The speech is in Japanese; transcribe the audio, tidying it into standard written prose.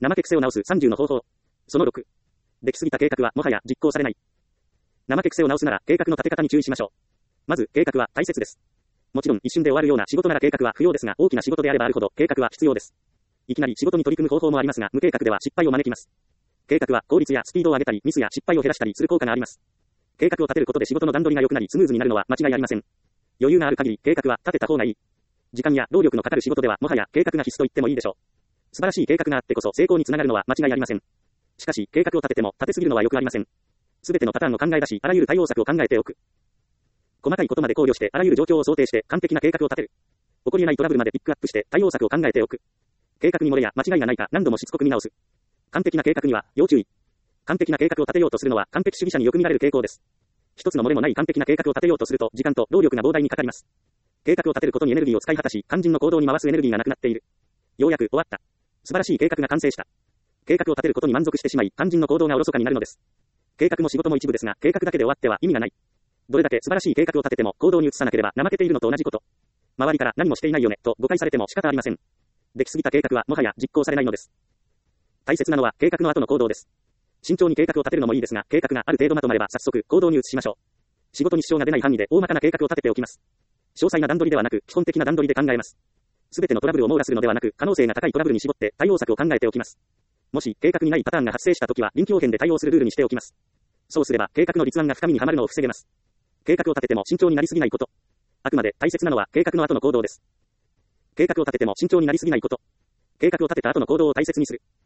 怠け癖を直す30の方法。その6。できすぎた計画はもはや実行されない。怠け癖を直すなら計画の立て方に注意しましょう。まず、計画は大切です。もちろん一瞬で終わるような仕事なら計画は不要ですが、大きな仕事であればあるほど計画は必要です。いきなり仕事に取り組む方法もありますが、無計画では失敗を招きます。計画は効率やスピードを上げたり、ミスや失敗を減らしたりする効果があります。計画を立てることで仕事の段取りが良くなりスムーズになるのは間違いありません。余裕がある限り計画は立てた方がいい。時間や労力のかかる仕事ではもはや計画が必須と言ってもいいでしょう。素晴らしい計画があってこそ成功につながるのは間違いありません。しかし、計画を立てても立てすぎるのは良くありません。すべてのパターンを考え出し、あらゆる対応策を考えておく。細かいことまで考慮して、あらゆる状況を想定して完璧な計画を立てる。起こり得ないトラブルまでピックアップして対応策を考えておく。計画に漏れや間違いがないか何度もしつこく見直す。完璧な計画には要注意。完璧な計画を立てようとするのは完璧主義者によく見られる傾向です。一つの漏れもない完璧な計画を立てようとすると時間と労力が膨大にかかります。計画を立てることにエネルギーを使い果たし、肝心の行動に回すエネルギーがなくなっている。ようやく終わった。素晴らしい計画が完成した。計画を立てることに満足してしまい、肝心の行動がおろそかになるのです。計画も仕事も一部ですが、計画だけで終わっては意味がない。どれだけ素晴らしい計画を立てても行動に移さなければ怠けているのと同じこと。周りから何もしていないよねと誤解されても仕方ありません。できすぎた計画はもはや実行されないのです。大切なのは計画の後の行動です。慎重に計画を立てるのもいいですが、計画がある程度まとまれば早速行動に移しましょう。仕事に支障が出ない範囲で大まかな計画を立てておきます。詳細な段取りではなく、基本的な段取りで考えます。すべてのトラブルを網羅するのではなく、可能性が高いトラブルに絞って対応策を考えておきます。もし計画にないパターンが発生したときは臨機応変で対応するルールにしておきます。そうすれば計画の立案が深みにはまるのを防げます。計画を立てても慎重になりすぎないこと。あくまで大切なのは計画の後の行動です。計画を立てても慎重になりすぎないこと。計画を立てた後の行動を大切にする。